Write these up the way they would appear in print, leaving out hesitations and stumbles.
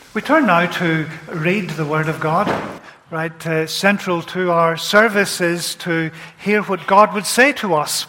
We turn now to read the Word of God. Central to our service is to hear what God would say to us.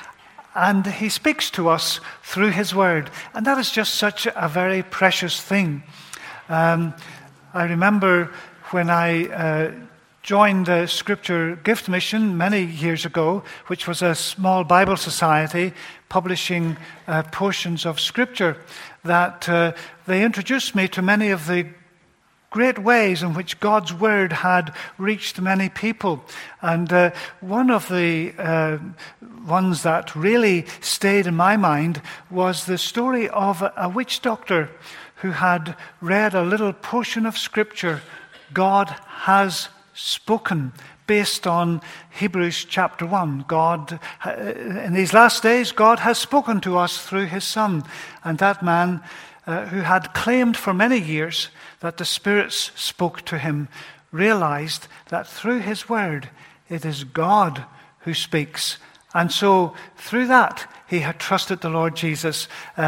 And He speaks to us through His Word. And that is just such a very precious thing. I remember when I joined the Scripture Gift Mission many years ago, which was a small Bible society publishing portions of Scripture, that they introduced me to many of the great ways in which God's Word had reached many people. And one of the ones that really stayed in my mind was the story of a witch doctor who had read a little portion of Scripture, God has spoken, based on Hebrews chapter 1. God, in these last days, God has spoken to us through His Son. And that man who had claimed for many years that the spirits spoke to him, realized that through His Word, it is God who speaks. And so through that, he had trusted the Lord Jesus,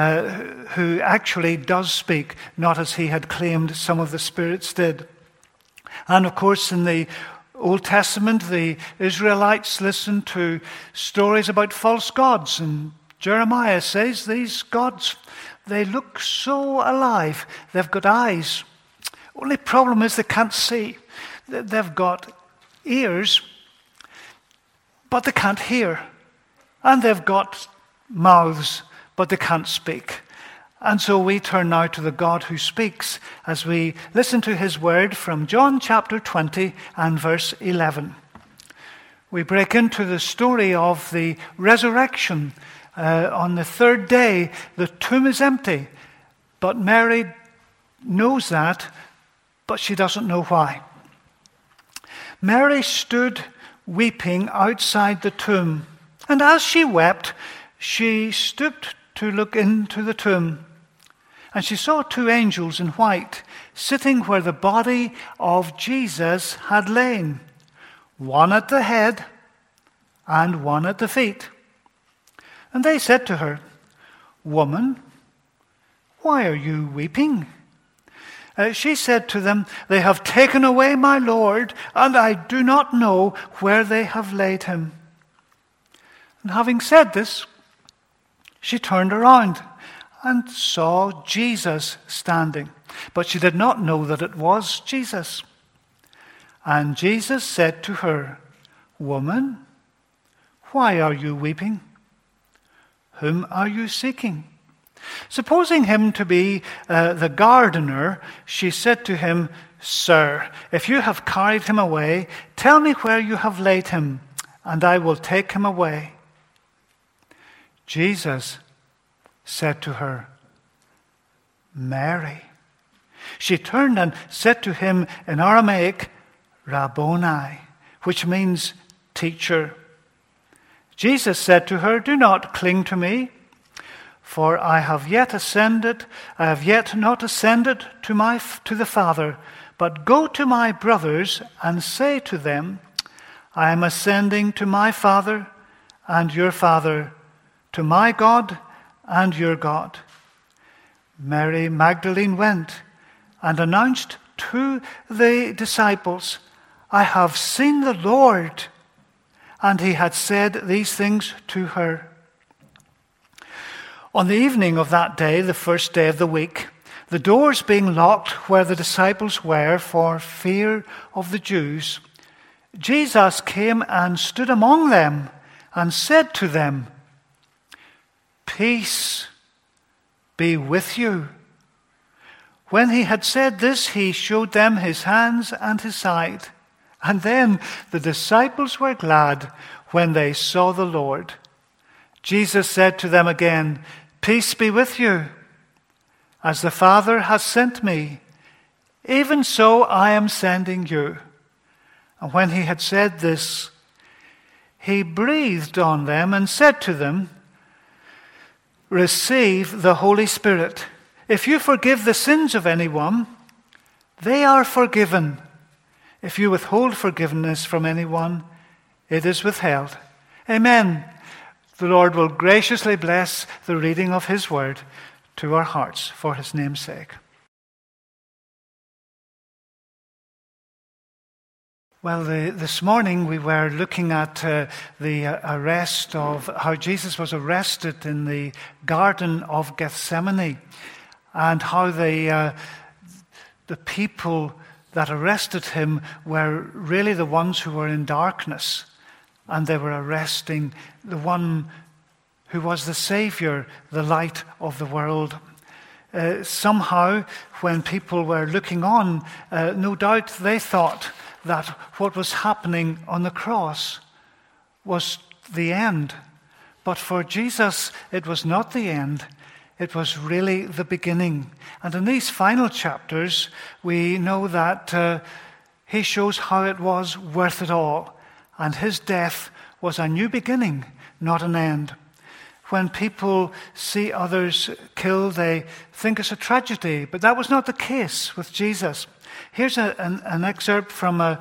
who actually does speak, not as he had claimed some of the spirits did. And of course, in the Old Testament, the Israelites listened to stories about false gods. And Jeremiah says, these gods, they look so alive. They've got eyes. Only problem is they can't see. They've got ears, but they can't hear. And they've got mouths, but they can't speak. And so we turn now to the God who speaks as we listen to His Word from John chapter 20 and verse 11. We break into the story of the resurrection. On the third day, the tomb is empty, but Mary knows that, but she doesn't know why. Mary stood weeping outside the tomb, and as she wept, she stooped to look into the tomb. And she saw two angels in white sitting where the body of Jesus had lain, one at the head and one at the feet. And they said to her, "Woman, why are you weeping?" She said to them, "They have taken away my Lord, and I do not know where they have laid him." And having said this, she turned around and saw Jesus standing. But she did not know that it was Jesus. And Jesus said to her, "Woman, why are you weeping? Whom are you seeking?" Supposing him to be the gardener, she said to him, "Sir, if you have carried him away, tell me where you have laid him, and I will take him away." Jesus said to her, "Mary." She turned and said to him in Aramaic, "Rabboni," which means teacher. Jesus said to her, "Do not cling to me, for I have yet not ascended to the Father, but go to my brothers and say to them, I am ascending to my Father and your Father, to my God and your God." Mary Magdalene went and announced to the disciples, "I have seen the Lord," and he had said these things to her. On the evening of that day, the first day of the week, the doors being locked where the disciples were for fear of the Jews, Jesus came and stood among them and said to them, "Peace be with you." When he had said this, he showed them his hands and his side. And then the disciples were glad when they saw the Lord. Jesus said to them again, "Peace be with you. As the Father has sent me, even so I am sending you." And when he had said this, he breathed on them and said to them, "Receive the Holy Spirit. If you forgive the sins of anyone, they are forgiven. If you withhold forgiveness from anyone, it is withheld." Amen. The Lord will graciously bless the reading of His Word to our hearts for His name's sake. Well, this morning we were looking at the arrest of how Jesus was arrested in the Garden of Gethsemane, and how the people that arrested him were really the ones who were in darkness, and they were arresting the one who was the Savior, the light of the world. Somehow, when people were looking on, no doubt they thought that what was happening on the cross was the end. But for Jesus, it was not the end. It was really the beginning. And in these final chapters, we know that he shows how it was worth it all. And his death was a new beginning, not an end. When people see others killed, they think it's a tragedy. But that was not the case with Jesus. Here's an excerpt from a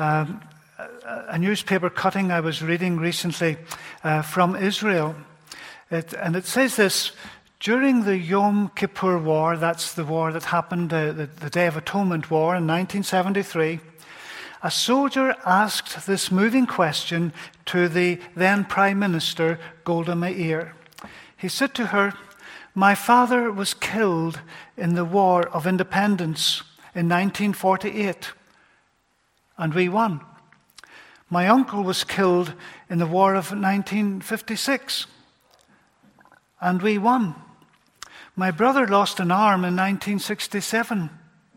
newspaper cutting I was reading recently from Israel. And it says this: during the Yom Kippur War, that's the war that happened, the Day of Atonement War in 1973, a soldier asked this moving question to the then Prime Minister, Golda Meir. He said to her, "My father was killed in the War of Independence in 1948, and we won. My uncle was killed in the War of 1956, and we won. My brother lost an arm in 1967,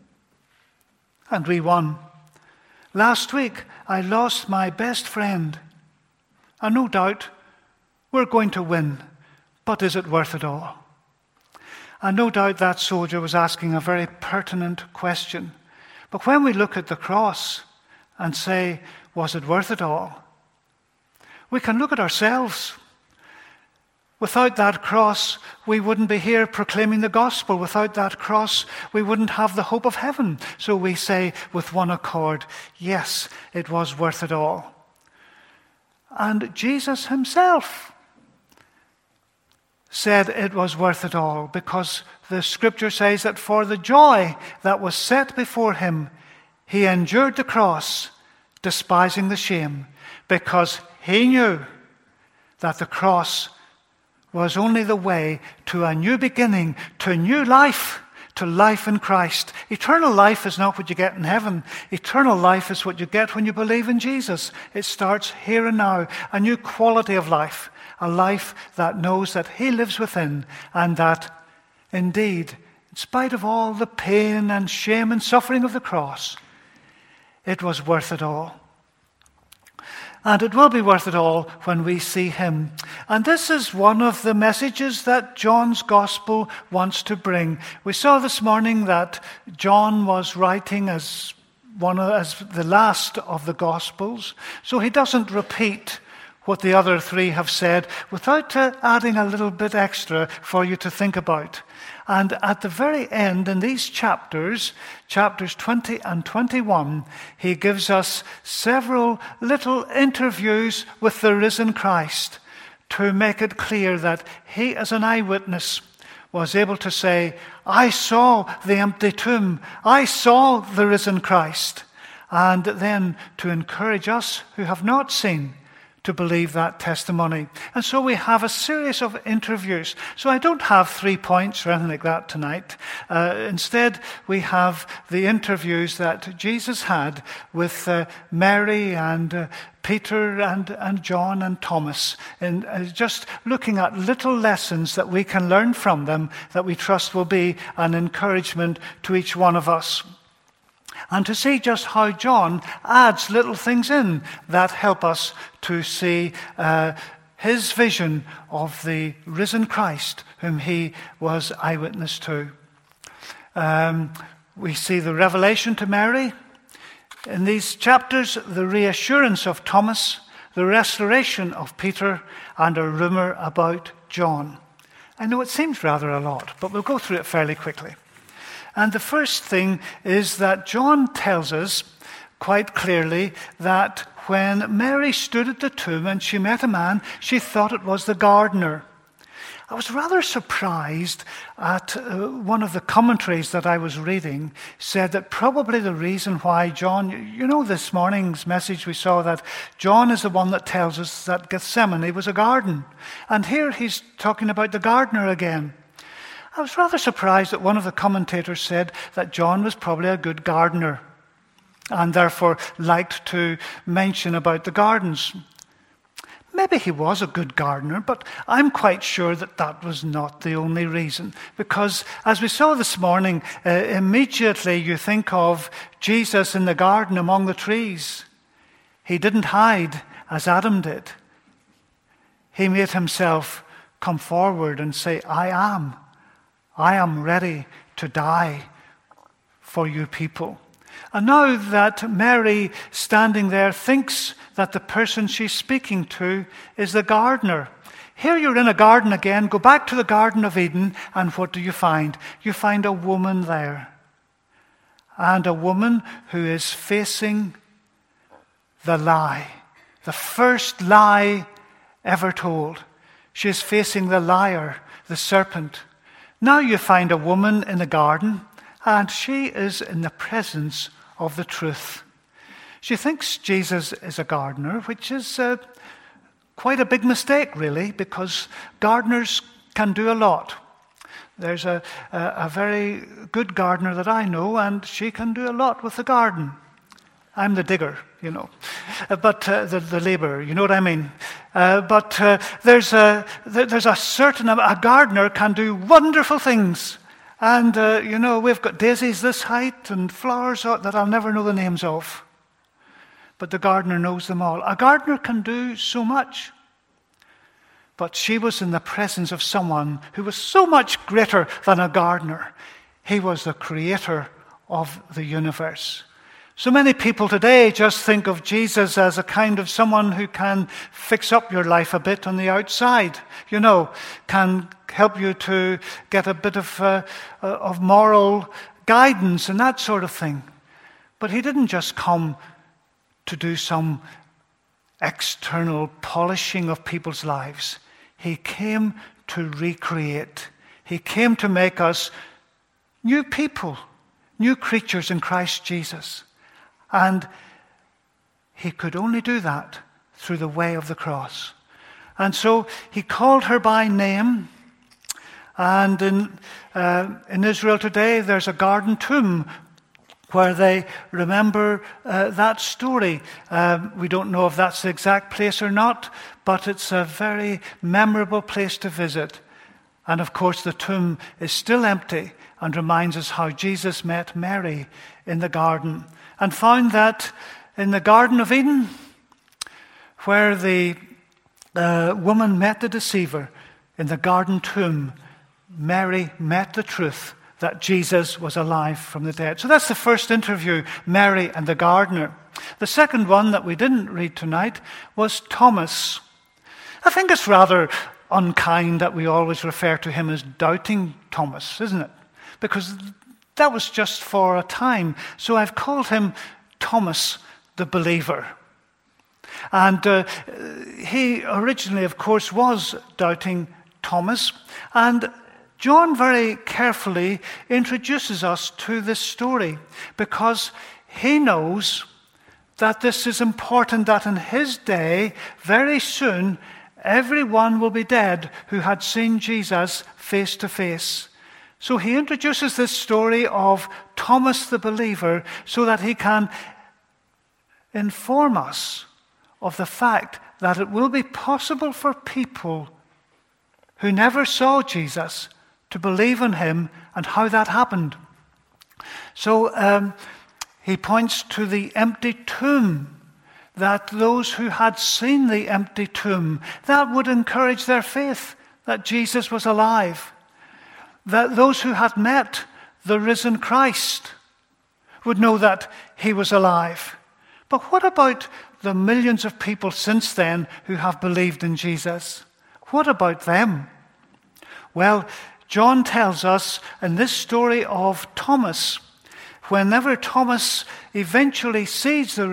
and we won. Last week, I lost my best friend, and no doubt we're going to win, but is it worth it all?" And no doubt that soldier was asking a very pertinent question. But when we look at the cross and say, was it worth it all? We can look at ourselves. Without that cross, we wouldn't be here proclaiming the gospel. Without that cross, we wouldn't have the hope of heaven. So we say with one accord, yes, it was worth it all. And Jesus himself said it was worth it all, because the scripture says that for the joy that was set before him, he endured the cross, despising the shame, because he knew that the cross was only the way to a new beginning, to new life, to life in Christ. Eternal life is not what you get in heaven. Eternal life is what you get when you believe in Jesus. It starts here and now, a new quality of life, a life that knows that he lives within, and that indeed, in spite of all the pain and shame and suffering of the cross, it was worth it all. And it will be worth it all when we see him. And this is one of the messages that John's gospel wants to bring. We saw this morning that John was writing as the last of the gospels, so he doesn't repeat what the other three have said without adding a little bit extra for you to think about. And at the very end, in these chapters 20 and 21, he gives us several little interviews with the risen Christ to make it clear that he, as an eyewitness, was able to say, I saw the empty tomb, I saw the risen Christ. And then to encourage us who have not seen to believe that testimony. And so we have a series of interviews. So I don't have 3 points or anything like that tonight. Instead, we have the interviews that Jesus had with Mary and Peter and John and Thomas, and just looking at little lessons that we can learn from them that we trust will be an encouragement to each one of us. And to see just how John adds little things in that help us to see his vision of the risen Christ, whom he was eyewitness to. We see the revelation to Mary. In these chapters, the reassurance of Thomas, the restoration of Peter, and a rumor about John. I know it seems rather a lot, but we'll go through it fairly quickly. And the first thing is that John tells us quite clearly that when Mary stood at the tomb and she met a man, she thought it was the gardener. I was rather surprised at one of the commentaries that I was reading said that probably the reason why John, this morning's message we saw that John is the one that tells us that Gethsemane was a garden. And here he's talking about the gardener again. I was rather surprised that one of the commentators said that John was probably a good gardener and therefore liked to mention about the gardens. Maybe he was a good gardener, but I'm quite sure that that was not the only reason. Because as we saw this morning, immediately you think of Jesus in the garden among the trees. He didn't hide as Adam did. He made himself come forward and say, I am ready to die for you people. And now that Mary, standing there, thinks that the person she's speaking to is the gardener. Here you're in a garden again. Go back to the Garden of Eden, and what do you find? You find a woman there. And a woman who is facing the lie. The first lie ever told. She is facing the liar, the serpent. Now you find a woman in the garden, and she is in the presence of the truth. She thinks Jesus is a gardener, which is quite a big mistake, really, because gardeners can do a lot. There's a very good gardener that I know, and she can do a lot with the garden. I'm the digger, but the laborer, you know what I mean? But there's a gardener can do wonderful things. And, we've got daisies this height and flowers that I'll never know the names of. But the gardener knows them all. A gardener can do so much. But she was in the presence of someone who was so much greater than a gardener. He was the creator of the universe. So many people today just think of Jesus as a kind of someone who can fix up your life a bit on the outside, can help you to get a bit of moral guidance and that sort of thing. But he didn't just come to do some external polishing of people's lives. He came to recreate. He came to make us new people, new creatures in Christ Jesus. And he could only do that through the way of the cross. And so he called her by name. And in Israel today, there's a garden tomb where they remember that story. We don't know if that's the exact place or not, but it's a very memorable place to visit. And of course, the tomb is still empty and reminds us how Jesus met Mary in the garden and found that in the Garden of Eden, where the woman met the deceiver, in the garden tomb, Mary met the truth that Jesus was alive from the dead. So that's the first interview, Mary and the gardener. The second one that we didn't read tonight was Thomas. I think it's rather unkind that we always refer to him as doubting Thomas, isn't it? Because that was just for a time. So I've called him Thomas the believer. And he originally, of course, was doubting Thomas. And John very carefully introduces us to this story because he knows that this is important, that in his day, very soon, everyone will be dead who had seen Jesus face to face. So he introduces this story of Thomas the believer so that he can inform us of the fact that it will be possible for people who never saw Jesus to believe in him and how that happened. So he points to the empty tomb, that those who had seen the empty tomb, that would encourage their faith that Jesus was alive. That those who had met the risen Christ would know that he was alive. But what about the millions of people since then who have believed in Jesus? What about them? Well, John tells us in this story of Thomas, whenever Thomas eventually sees the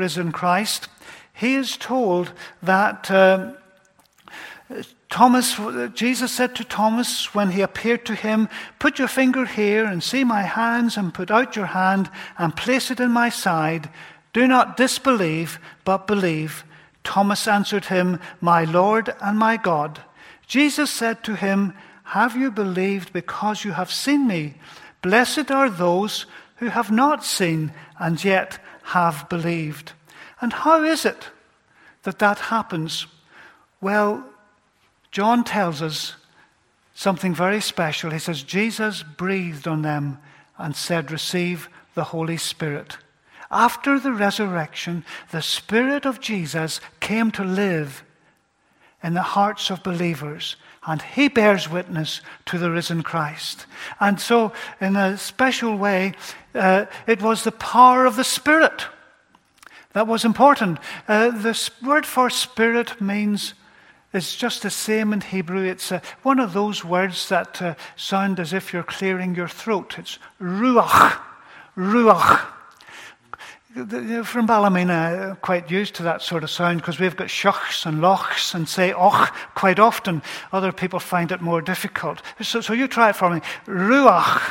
Jesus said to Thomas when he appeared to him, "Put your finger here and see my hands, and put out your hand and place it in my side. Do not disbelieve, but believe." Thomas answered him, "My Lord and my God." Jesus said to him, "Have you believed because you have seen me? Blessed are those who have not seen and yet have believed." And how is it that happens? Well, John tells us something very special. He says, Jesus breathed on them and said, "Receive the Holy Spirit." After the resurrection, the Spirit of Jesus came to live in the hearts of believers, and he bears witness to the risen Christ. And so, in a special way, it was the power of the Spirit that was important. The word for Spirit it's just the same in Hebrew. It's one of those words that sound as if you're clearing your throat. It's ruach, ruach. From Ballymena, quite used to that sort of sound because we've got shuchs and lochs and say och quite often. Other people find it more difficult. So you try it for me. Ruach.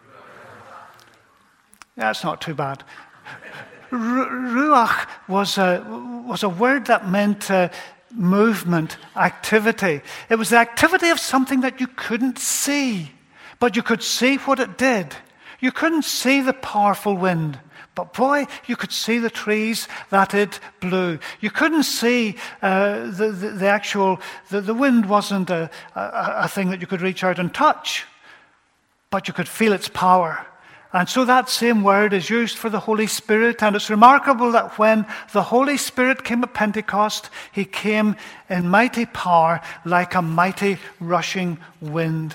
That's not too bad. Ruach was a word that meant movement, activity. It was the activity of something that you couldn't see, but you could see what it did. You couldn't see the powerful wind, but boy, you could see the trees that it blew. You couldn't see the actual, the wind wasn't a thing that you could reach out and touch, but you could feel its power. And so that same word is used for the Holy Spirit, and it's remarkable that when the Holy Spirit came at Pentecost, he came in mighty power like a mighty rushing wind.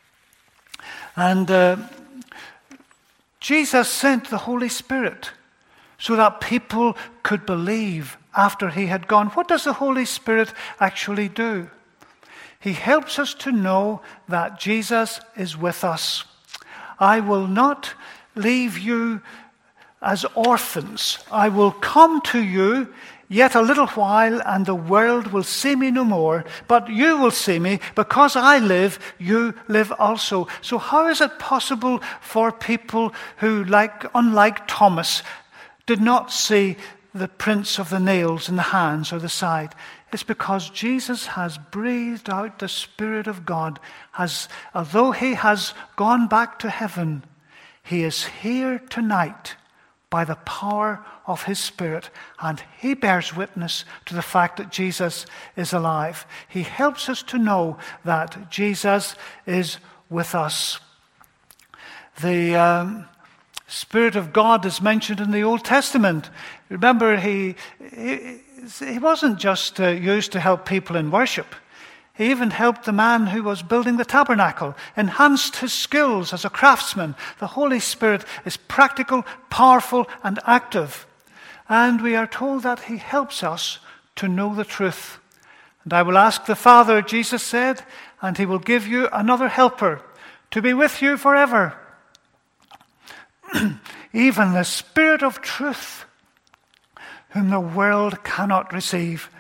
And Jesus sent the Holy Spirit so that people could believe after he had gone. What does the Holy Spirit actually do? He helps us to know that Jesus is with us. "I will not leave you as orphans. I will come to you yet a little while, and the world will see me no more. But you will see me, because I live, you live also." So how is it possible for people who, unlike Thomas, did not see the prints of the nails in the hands or the side? It's because Jesus has breathed out the Spirit of God. Although he has gone back to heaven, he is here tonight by the power of his Spirit, and he bears witness to the fact that Jesus is alive. He helps us to know that Jesus is with us. The Spirit of God is mentioned in the Old Testament. Remember, he wasn't just used to help people in worship. He even helped the man who was building the tabernacle, enhanced his skills as a craftsman. The Holy Spirit is practical, powerful, and active. And we are told that he helps us to know the truth. "And I will ask the Father," Jesus said, "and he will give you another helper to be with you forever. Even the Spirit of truth, whom the world cannot receive."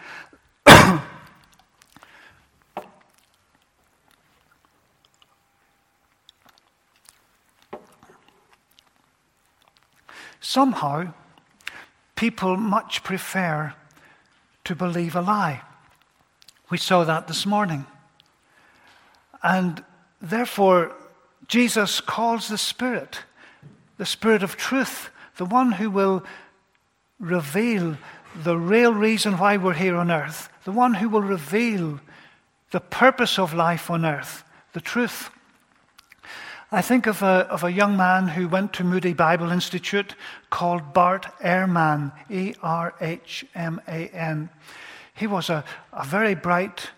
Somehow, people much prefer to believe a lie. We saw that this morning. And therefore, Jesus calls the Spirit of truth, the one who will reveal the real reason why we're here on earth, the one who will reveal the purpose of life on earth, the truth. I think of a young man who went to Moody Bible Institute called Bart Ehrman, E-R-H-M-A-N. He was a very bright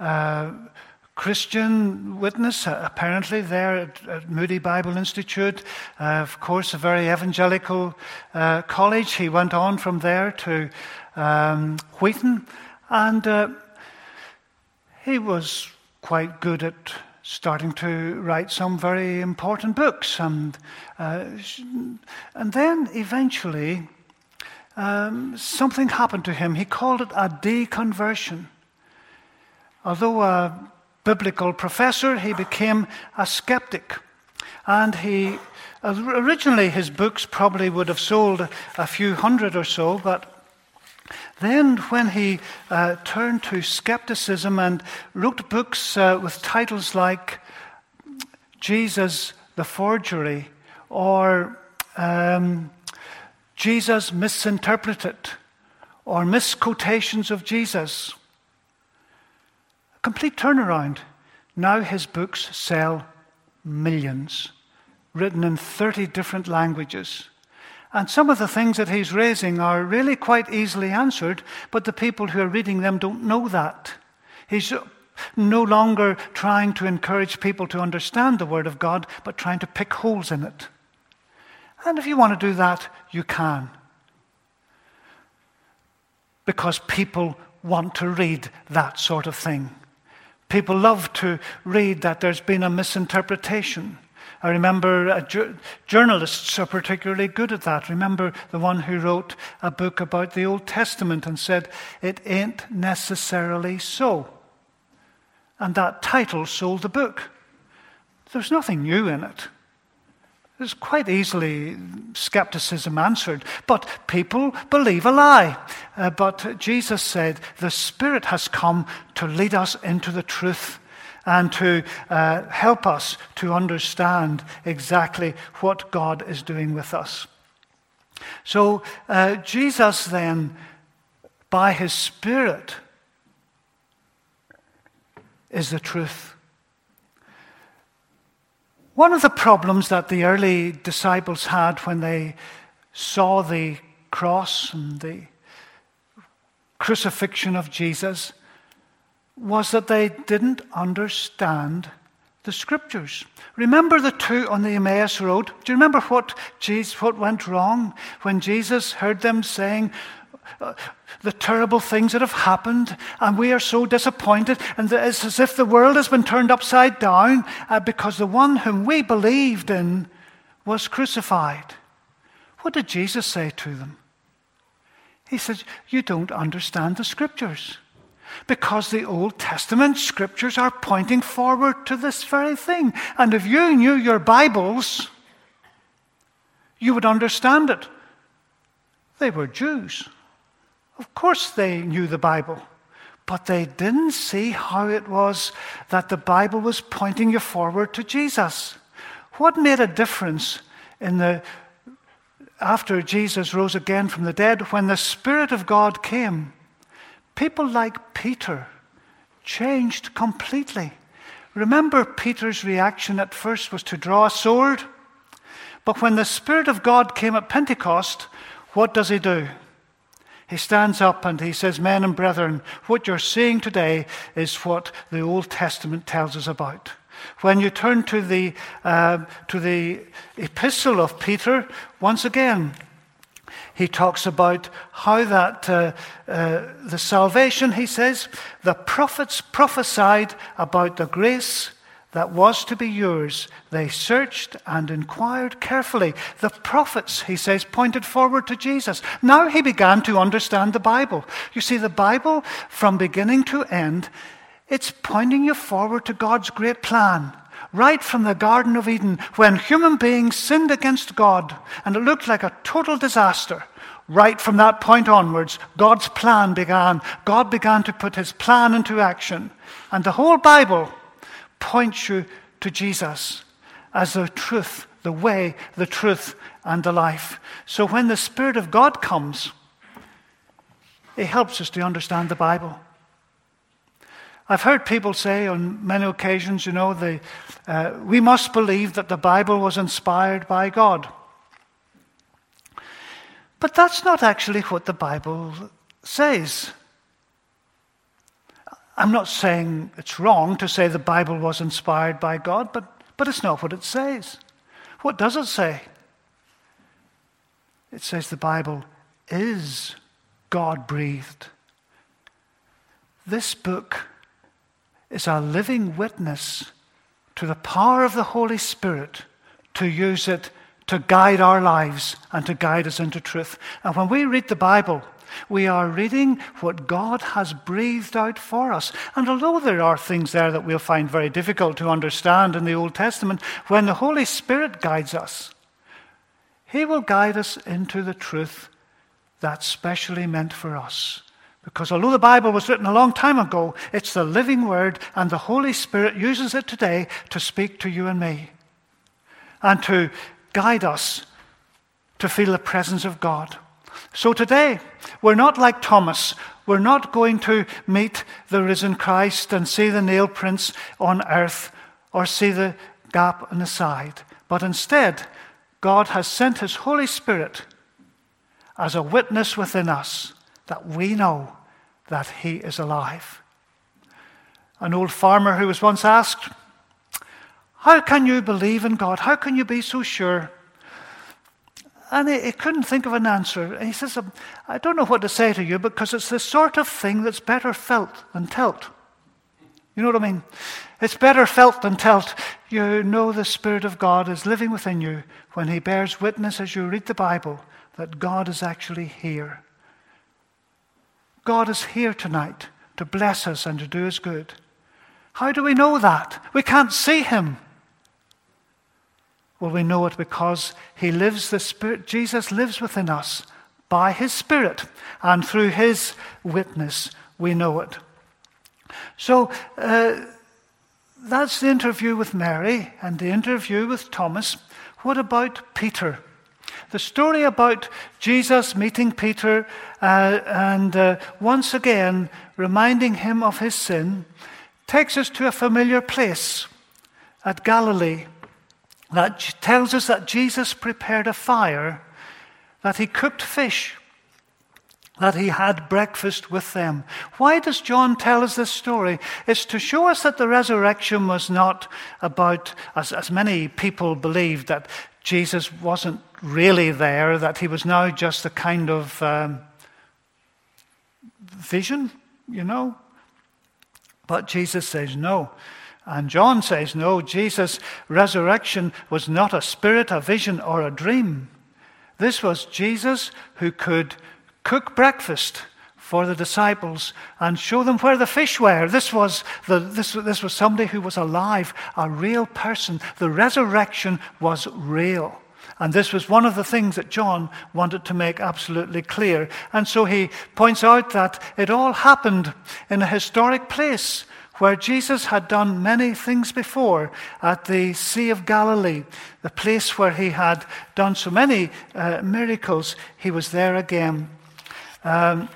Christian witness, apparently, there at Moody Bible Institute. Of course, a very evangelical college. He went on from there to Wheaton, and he was quite good at starting to write some very important books. And then eventually something happened to him. He called it a deconversion. Although a biblical professor, he became a skeptic. And originally his books probably would have sold a few hundred or so, but then when he turned to skepticism and wrote books with titles like Jesus the Forgery, or Jesus Misinterpreted, or Misquotations of Jesus, a complete turnaround. Now his books sell millions, written in 30 different languages. And some of the things that he's raising are really quite easily answered, but the people who are reading them don't know that. He's no longer trying to encourage people to understand the Word of God, but trying to pick holes in it. And if you want to do that, you can. Because people want to read that sort of thing. People love to read that there's been a misinterpretation. I remember journalists are particularly good at that. Remember the one who wrote a book about the Old Testament and said, "It ain't necessarily so." And that title sold the book. There's nothing new in it. It's quite easily skepticism answered. But people believe a lie. But Jesus said, the Spirit has come to lead us into the truth and to help us to understand exactly what God is doing with us. So Jesus then, by his Spirit, is the truth. One of the problems that the early disciples had when they saw the cross and the crucifixion of Jesus was that they didn't understand the Scriptures. Remember the two on the Emmaus Road? Do you remember what went wrong when Jesus heard them saying the terrible things that have happened, and we are so disappointed, and it's as if the world has been turned upside down because the one whom we believed in was crucified? What did Jesus say to them? He said, you don't understand the Scriptures, because the Old Testament Scriptures are pointing forward to this very thing. And if you knew your Bibles, you would understand it. They were Jews. Of course they knew the Bible, but they didn't see how it was that the Bible was pointing you forward to Jesus. What made a difference after Jesus rose again from the dead, when the Spirit of God came? People like Peter changed completely. Remember, Peter's reaction at first was to draw a sword. But when the Spirit of God came at Pentecost, what does he do? He stands up and he says, men and brethren, what you're seeing today is what the Old Testament tells us about. When you turn to the epistle of Peter, once again, he talks about how that the salvation, he says, the prophets prophesied about the grace that was to be yours. They searched and inquired carefully. The prophets, he says, pointed forward to Jesus. Now he began to understand the Bible. You see, the Bible, from beginning to end, it's pointing you forward to God's great plan. Right from the Garden of Eden, when human beings sinned against God, and it looked like a total disaster. Right from that point onwards, God's plan began. God began to put his plan into action. And the whole Bible points you to Jesus as the truth, the way, the truth, and the life. So when the Spirit of God comes, it helps us to understand the Bible. I've heard people say on many occasions, we must believe that the Bible was inspired by God. But that's not actually what the Bible says. I'm not saying it's wrong to say the Bible was inspired by God, but it's not what it says. What does it say? It says the Bible is God-breathed. This book is a living witness to the power of the Holy Spirit to use it to guide our lives and to guide us into truth. And when we read the Bible, we are reading what God has breathed out for us. And although there are things there that we'll find very difficult to understand in the Old Testament, when the Holy Spirit guides us, He will guide us into the truth that's specially meant for us. Because although the Bible was written a long time ago, it's the living Word, and the Holy Spirit uses it today to speak to you and me and to guide us to feel the presence of God. So today, we're not like Thomas. We're not going to meet the risen Christ and see the nail prints on earth or see the gap in the side. But instead, God has sent His Holy Spirit as a witness within us that we know that He is alive. An old farmer who was once asked, "How can you believe in God? How can you be so sure?" And he couldn't think of an answer. And he says, "I don't know what to say to you, because it's the sort of thing that's better felt than telt." You know what I mean? It's better felt than telt. You know the Spirit of God is living within you when He bears witness as you read the Bible that God is actually here. God is here tonight to bless us and to do us good. How do we know that? We can't see Him. Well, we know it because He lives, the Spirit, Jesus lives within us by His Spirit, and through His witness we know it. So that's the interview with Mary and the interview with Thomas. What about Peter? The story about Jesus meeting Peter and once again reminding him of his sin takes us to a familiar place at Galilee that tells us that Jesus prepared a fire, that He cooked fish, that He had breakfast with them. Why does John tell us this story? It's to show us that the resurrection was not about, as many people believed, that Jesus wasn't really there, that He was now just a kind of vision, you know. But Jesus says no. And John says no, Jesus' resurrection was not a spirit, a vision, or a dream. This was Jesus who could cook breakfast for the disciples and show them where the fish were. This was somebody who was alive, a real person. The resurrection was real. And this was one of the things that John wanted to make absolutely clear. And so he points out that it all happened in a historic place where Jesus had done many things before, at the Sea of Galilee, the place where He had done so many miracles. He was there again. Do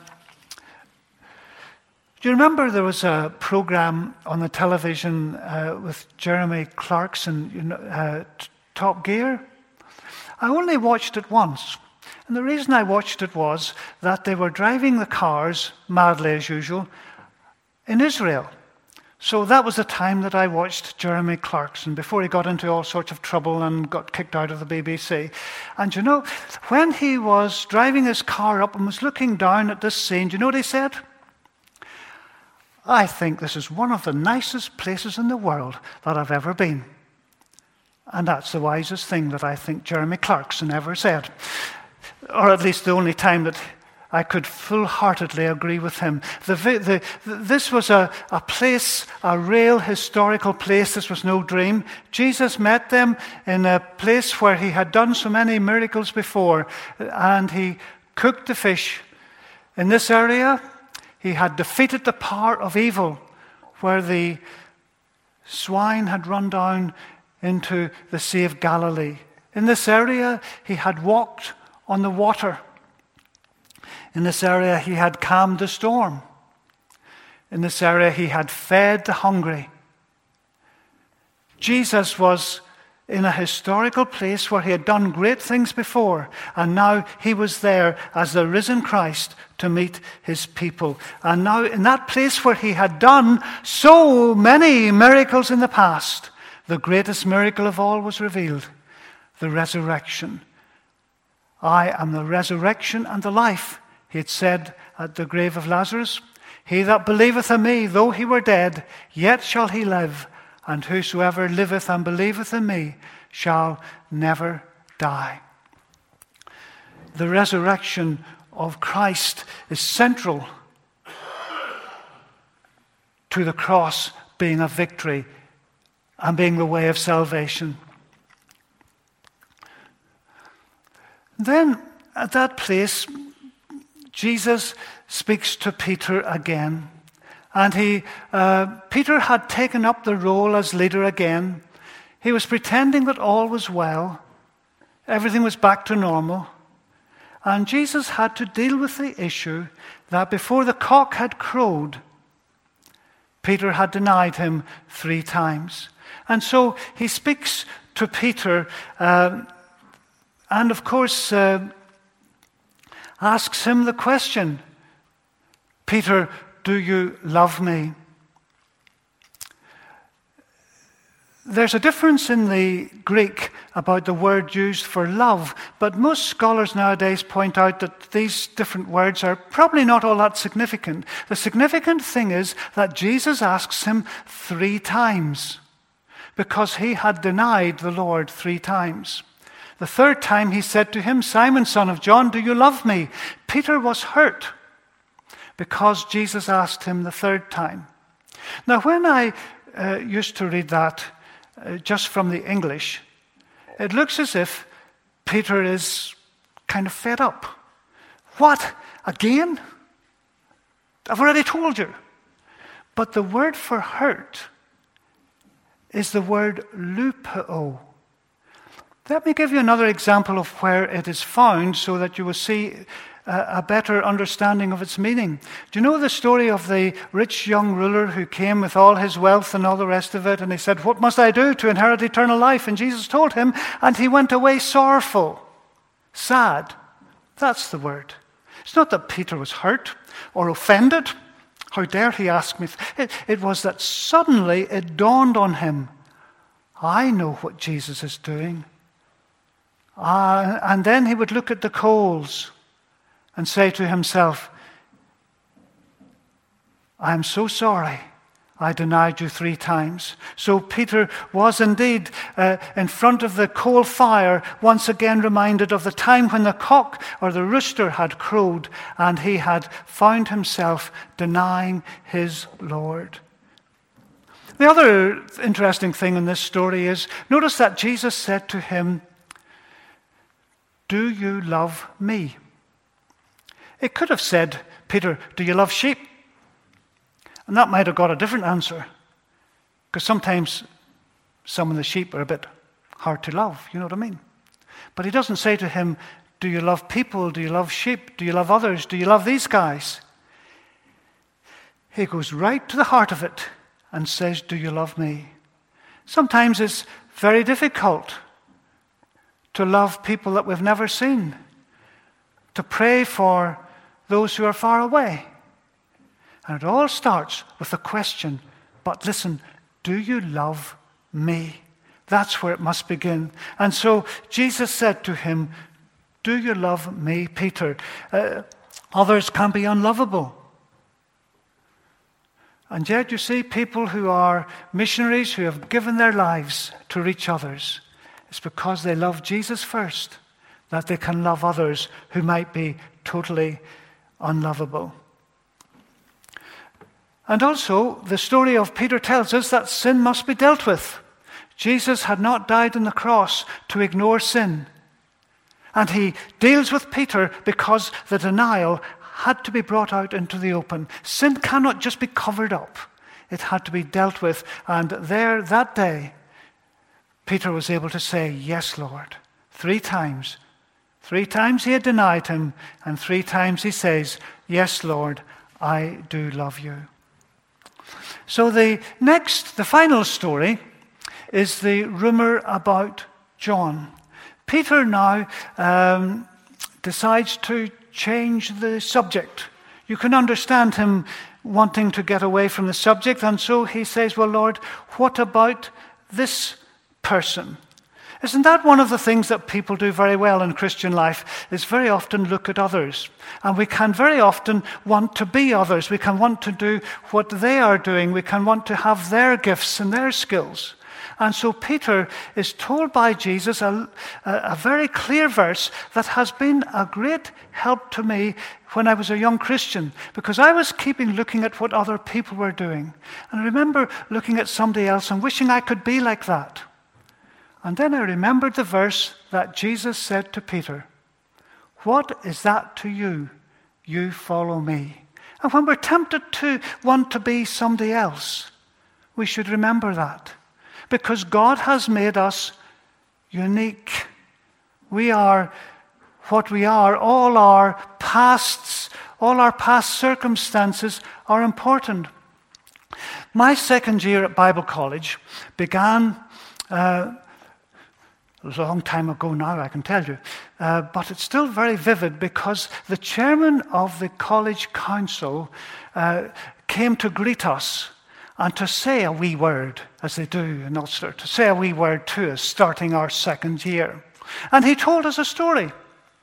you remember there was a program on the television with Jeremy Clarkson, Top Gear? I only watched it once. And the reason I watched it was that they were driving the cars, madly as usual, in Israel. So that was the time that I watched Jeremy Clarkson before he got into all sorts of trouble and got kicked out of the BBC. And you know, when he was driving his car up and was looking down at this scene, do you know what he said? "I think this is one of the nicest places in the world that I've ever been." And that's the wisest thing that I think Jeremy Clarkson ever said. Or at least the only time that I could full-heartedly agree with him. This was a place, a real historical place. This was no dream. Jesus met them in a place where He had done so many miracles before, and He cooked the fish. In this area, He had defeated the power of evil, where the swine had run down into the Sea of Galilee. In this area, He had walked on the water. In this area, He had calmed the storm. In this area, He had fed the hungry. Jesus was in a historical place where He had done great things before, and now He was there as the risen Christ to meet His people. And now in that place where He had done so many miracles in the past, the greatest miracle of all was revealed, the resurrection. "I am the resurrection and the life," He had said at the grave of Lazarus. "He that believeth in me, though he were dead, yet shall he live. And whosoever liveth and believeth in me shall never die. The resurrection of Christ is central to the cross being a victory and being the way of salvation. Then, at that place, Jesus speaks to Peter again. And Peter had taken up the role as leader again. He was pretending that all was well. Everything was back to normal. And Jesus had to deal with the issue that before the cock had crowed, Peter had denied him 3 times. And so he speaks to Peter and of course asks him the question, Peter, do you love me? There's a difference in the Greek about the word used for love, but most scholars nowadays point out that these different words are probably not all that significant. The significant thing is that Jesus asks him 3 times because he had denied the Lord 3 times. The 3rd time he said to him, Simon, son of John, do you love me? Peter was hurt because Jesus asked him the 3rd time. Now, when I used to read that just from the English, it looks as if Peter is kind of fed up. What? Again? I've already told you. But the word for hurt is the word lupeo. Let me give you another example of where it is found so that you will see a better understanding of its meaning. Do you know the story of the rich young ruler who came with all his wealth and all the rest of it, and he said, what must I do to inherit eternal life? And Jesus told him, and he went away sorrowful, sad. That's the word. It's not that Peter was hurt or offended. How dare he ask me? It was that suddenly it dawned on him, I know what Jesus is doing. And then he would look at the coals and say to himself, I am so sorry I denied you 3 times. So Peter was indeed in front of the coal fire, once again reminded of the time when the cock or the rooster had crowed and he had found himself denying his Lord. The other interesting thing in this story is, notice that Jesus said to him, do you love me? It could have said, Peter, do you love sheep? And that might have got a different answer. Because sometimes some of the sheep are a bit hard to love, you know what I mean? But he doesn't say to him, do you love people? Do you love sheep? Do you love others? Do you love these guys? He goes right to the heart of it and says, do you love me? Sometimes it's very difficult to love people that we've never seen, to pray for those who are far away. And it all starts with the question, but listen, do you love me? That's where it must begin. And so Jesus said to him, do you love me, Peter? Others can be unlovable. And yet you see people who are missionaries who have given their lives to reach others. It's because they love Jesus first that they can love others who might be totally unlovable. And also, the story of Peter tells us that sin must be dealt with. Jesus had not died on the cross to ignore sin. And he deals with Peter because the denial had to be brought out into the open. Sin cannot just be covered up. It had to be dealt with. And there, that day, Peter was able to say, yes, Lord, 3 times. 3 times he had denied him, and 3 times he says, yes, Lord, I do love you. So the final story is the rumor about John. Peter now decides to change the subject. You can understand him wanting to get away from the subject, and so he says, well, Lord, what about this person? Isn't that one of the things that people do very well in Christian life, is very often look at others. And we can very often want to be others. We can want to do what they are doing. We can want to have their gifts and their skills. And so Peter is told by Jesus a very clear verse that has been a great help to me when I was a young Christian, because I was looking at what other people were doing. And I remember looking at somebody else and wishing I could be like that. And then I remembered the verse that Jesus said to Peter, "What is that to you? You follow me." And when we're tempted to want to be somebody else, we should remember that. Because God has made us unique. We are what we are. All our past circumstances are important. My second year at Bible college began, it was a long time ago now, I can tell you, but it's still very vivid because the chairman of the college council came to greet us and to say a wee word, as they do in Ulster, to say a wee word to us starting our second year. And he told us a story.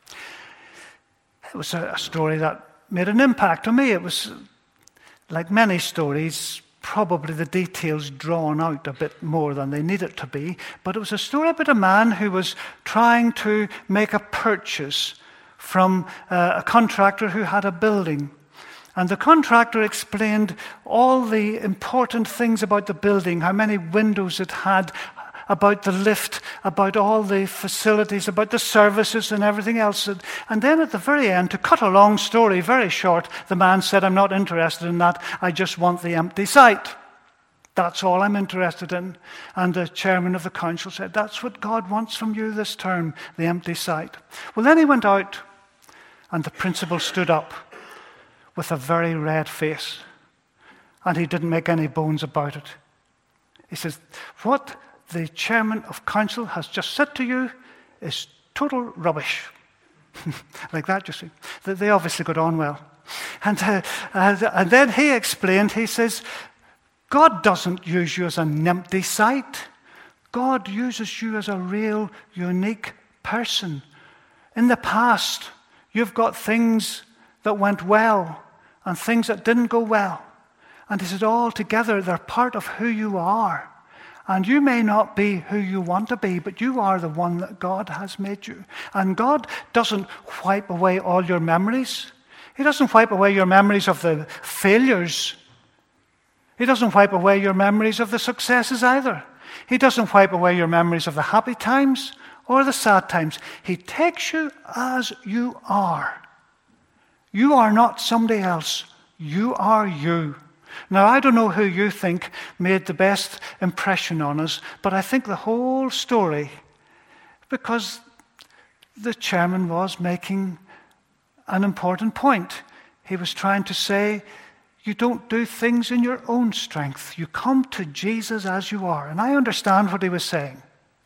It was a story that made an impact on me. It was, like many stories, probably the details drawn out a bit more than they needed to be. But it was a story about a man who was trying to make a purchase from a contractor who had a building. And the contractor explained all the important things about the building, how many windows it had, about the lift, about all the facilities, about the services and everything else. And then at the very end, to cut a long story very short, the man said, "I'm not interested in that. I just want the empty site. That's all I'm interested in." And the chairman of the council said, "That's what God wants from you this term, the empty site." Well, then he went out, and the principal stood up with a very red face. And he didn't make any bones about it. He says, "What the chairman of council has just said to you is total rubbish." Like that, you see. They obviously got on well. And then he explained, he says, God doesn't use you as an empty site. God uses you as a real, unique person. In the past, you've got things that went well and things that didn't go well. And he said, all together, they're part of who you are. And you may not be who you want to be, but you are the one that God has made you. And God doesn't wipe away all your memories. He doesn't wipe away your memories of the failures. He doesn't wipe away your memories of the successes either. He doesn't wipe away your memories of the happy times or the sad times. He takes you as you are. You are not somebody else. You are you. Now, I don't know who you think made the best impression on us, but I think the whole story, because the chairman was making an important point. He was trying to say, you don't do things in your own strength. You come to Jesus as you are. And I understand what he was saying.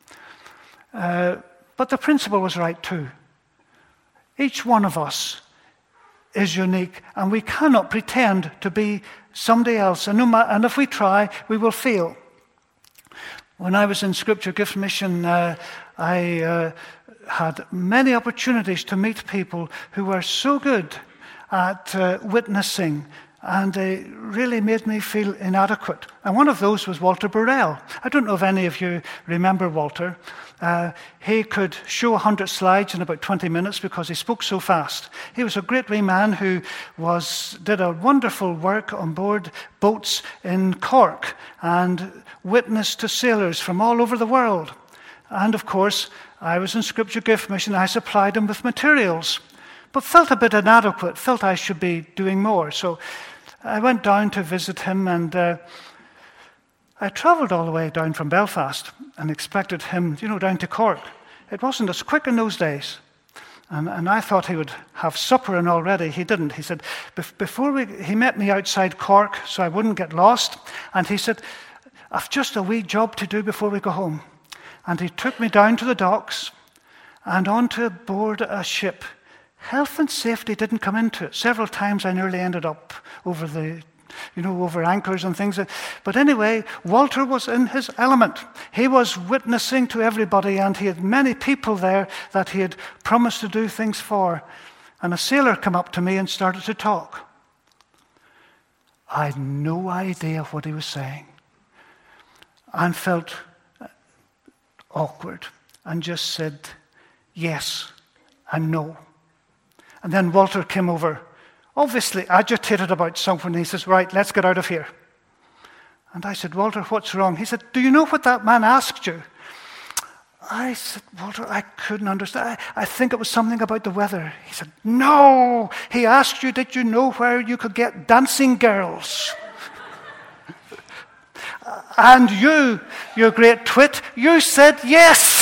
But the principle was right too. Each one of us is unique, and we cannot pretend to be somebody else. And if we try, we will fail. When I was in Scripture Gift Mission, I had many opportunities to meet people who were so good at witnessing, and they really made me feel inadequate. And one of those was Walter Burrell. I don't know if any of you remember Walter. He could show 100 slides in about 20 minutes because he spoke so fast. He was a great wee man who did a wonderful work on board boats in Cork and witnessed to sailors from all over the world. And of course, I was in Scripture Gift Mission. I supplied him with materials, but felt a bit inadequate, felt I should be doing more. So I went down to visit him, and I travelled all the way down from Belfast and expected him, down to Cork. It wasn't as quick in those days. And I thought he would have supper, and already he didn't. He said, he met me outside Cork so I wouldn't get lost. And he said, I've just a wee job to do before we go home. And he took me down to the docks and onto board a ship. Health and safety didn't come into it. Several times I nearly ended up over over anchors and things. But anyway, Walter was in his element. He was witnessing to everybody, and he had many people there that he had promised to do things for. And a sailor came up to me and started to talk. I had no idea what he was saying, and felt awkward and just said yes and no. And then Walter came over, obviously agitated about something. He says, right, let's get out of here. And I said, Walter, what's wrong? He said, do you know what that man asked you? I said, Walter, I couldn't understand. I think it was something about the weather. He said, no, he asked you, did you know where you could get dancing girls? And you great twit, you said yes.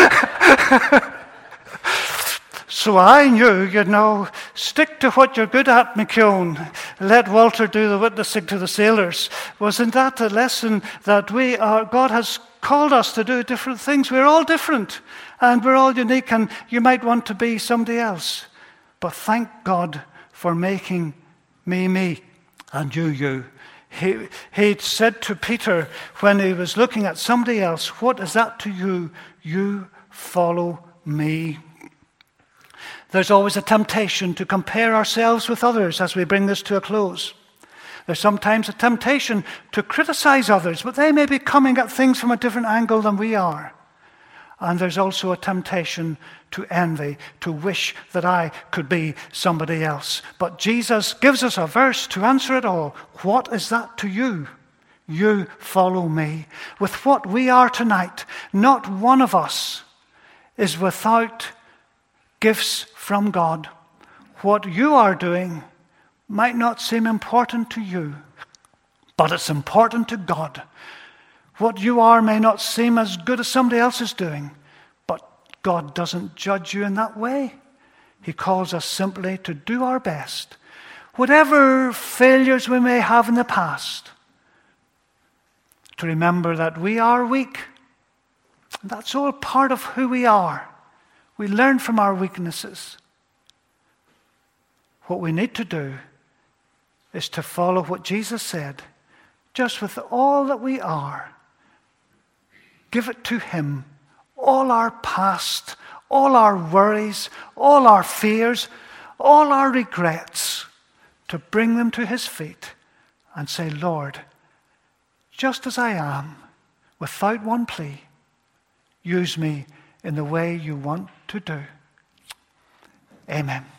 So I knew, stick to what you're good at, McKeown. Let Walter do the witnessing to the sailors. Wasn't that a lesson that God has called us to do different things? We're all different and we're all unique, and you might want to be somebody else. But thank God for making me and you. He said to Peter when he was looking at somebody else, what is that to you? You follow me. There's always a temptation to compare ourselves with others as we bring this to a close. There's sometimes a temptation to criticize others, but they may be coming at things from a different angle than we are. And there's also a temptation to envy, to wish that I could be somebody else. But Jesus gives us a verse to answer it all. What is that to you? You follow me. With what we are tonight, not one of us is without gifts from God. What you are doing might not seem important to you, but it's important to God. What you are may not seem as good as somebody else is doing, but God doesn't judge you in that way. He calls us simply to do our best. Whatever failures we may have in the past, to remember that we are weak. That's all part of who we are. We learn from our weaknesses. What we need to do is to follow what Jesus said, just with all that we are. Give it to Him. All our past, all our worries, all our fears, all our regrets, to bring them to His feet and say, Lord, just as I am, without one plea, use me in the way you want to do. Amen.